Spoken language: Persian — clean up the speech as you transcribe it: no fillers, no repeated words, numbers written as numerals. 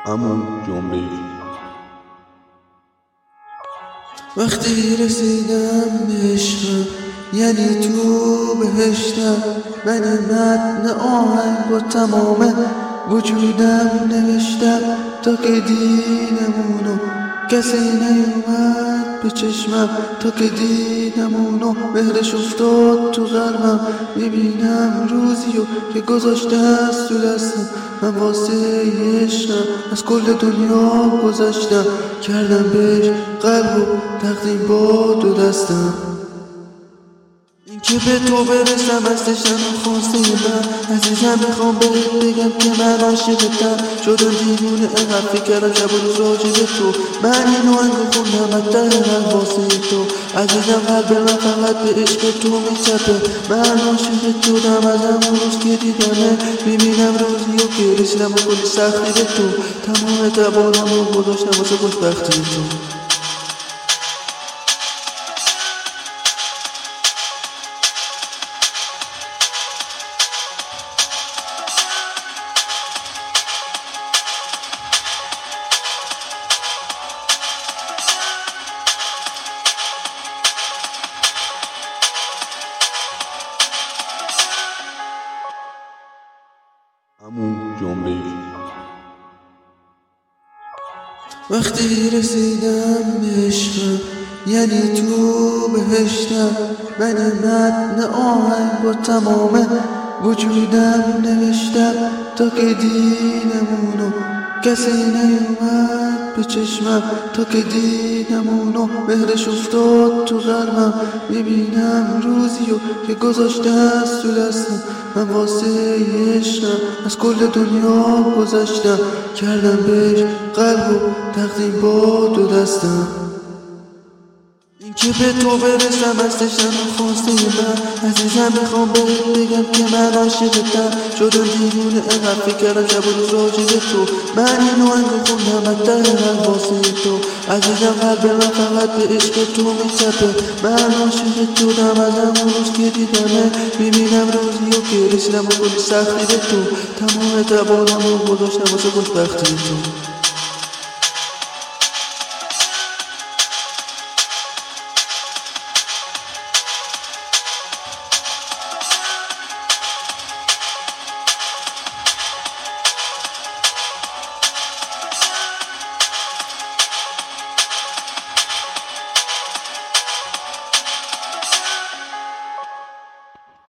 عمو جنبه وقتی رسیدم به عشقم یعنی تو بهشتم، من متن آهنگ و تمام وجودم نوشتم تا که دیدمونو کسی نیومد به چشمم، تا که دیدمونو مهرش افتاد تو قلبم. میبینم روزیو که گذاشته است تو دستم، من واسه عشقم از کل دنیا گذشتم، کردم بهش قلب و تقدیم با دو دستم. این که به تو برسم هستشم و خواسته من عزیزم، میخوام بهت بگم که من عاشقتم شدم دیوونه، اینقدر فکر کردم شب و روز راجع به تو، من این آهنگو خوندم دقیقا واسه تو. عزیزم قلب من فقط به عشق تو میتپه، من عاشقت شدم از همون روز که دیدمه. میبینم روزیو که رسیدم و کلی سختی به تو، تمام توانمو گذاشتم واسه خوشبختی تو. عمو جنبه وقتی رسیدم به عشقم یعنی تو بهشتم، من متن آهنگ و تمام وجودم نوشتم تا که دیدمونو کسی نیومد به چشمم، تا که دیدمونو مهرش افتاد تو قلبم. میبینم روزیو که گذاشته است تو دستم، من واسه عشقم از کل دنیا گذشتم، کردم بهش قلب و تقدیم با دو دستم. این که به تو برسم هستشم و خواسته من عزیزم، میخوام بهت بگم که من عاشقتم شدم دیوونه، اینقدر فکر کردم شب و روز راجع به تو، من این آهنگو خوندم دقیقا واسه تو. عزیزم قلب من فقط به عشق تو میتپه، من عاشقت شدم از همون روز که دیدمه. میبینم روزیو که رسیدم و کلی سختی به تو، تمام توانمو گذاشتم واسه خوشبختی تو.